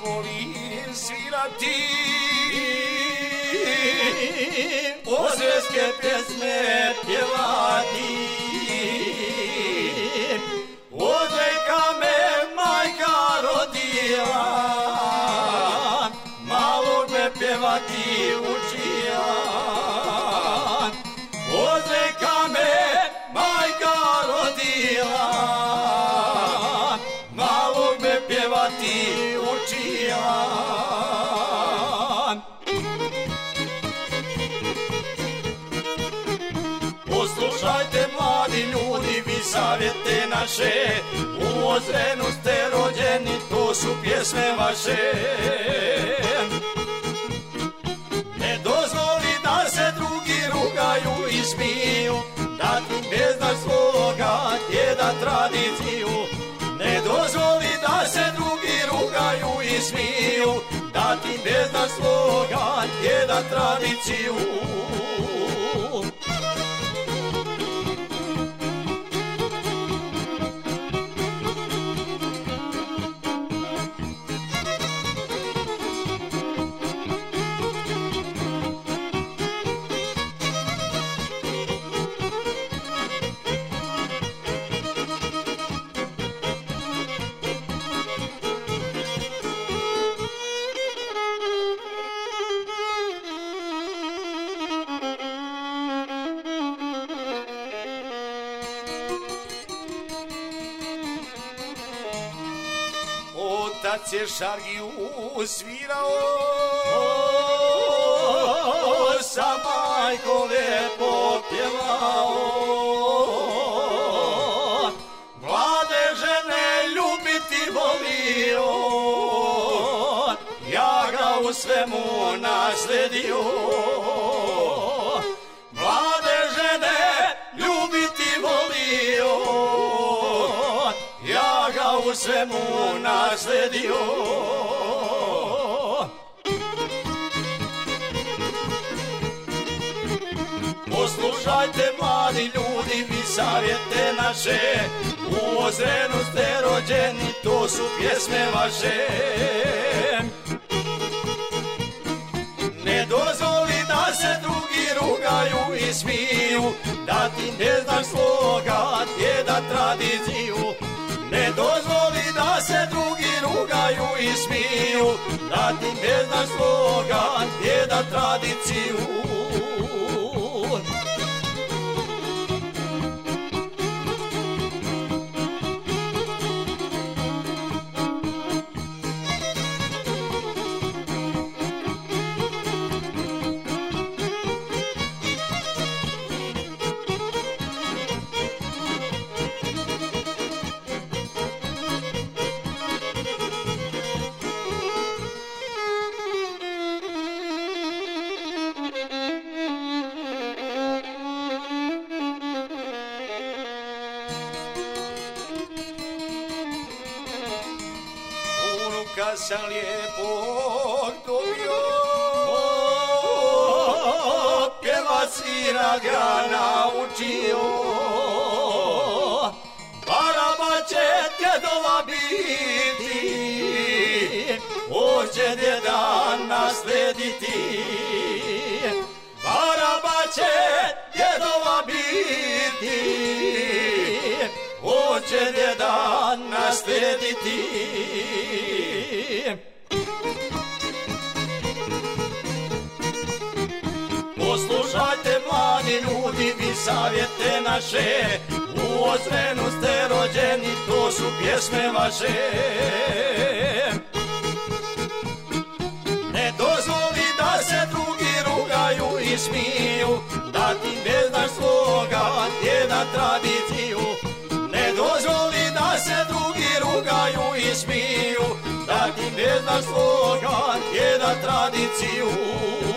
volim svirati ozerske pjesme pjevati. Odreka me majka rodila, malog me pjevati učila. Odreka me majka rodila, malog me pjevati učila. Poslušajte mladi ljudi, vi savjete naše, u Ozrenu ste rođeni, to su pjesme vaše. Ne dozvoli da se drugi rugaju i smiju, da ti ne znaš svoga djeda tradiciju. Ne dozvoli da se drugi rugaju i smiju, da ti ne znaš svoga djeda tradiciju. Otac je šargiju svirao, sa majkom lijepo pjevao. Mlade žene ljubiti volio, ja ga u svemu nasledio. Mlade žene ljubiti volio, ja ga u svemu nasledio. Poslušajte mladi ljudi, vi savjete naše, u Ozrenu ste rođeni, to su pjesme vaše. Ne dozvoli da se drugi rugaju i smiju, da ti ne znaš svoga djeda tradiciju. Ne dozvoli da se drugi rugaju i smiju, da ti ne znaš svoga djeda tradiciju. Kad sam lijepog dobio, pjevat svira ga naučio. Baraba će djedova biti, hoće djeda naslediti. Baraba će djedova biti, hoće djeda naslediti. Poslušajte mladi ljudi, vi savjete naše, u Ozrenu ste rođeni, to su pjesme vaše. Ne dozvoli da se drugi rugaju i smiju, da ti ne znaš svoga djeda tradiciju. Ne dozvoli da se drugi rugaju i smiju, da ti ne znaš svoga djeda tradiciju.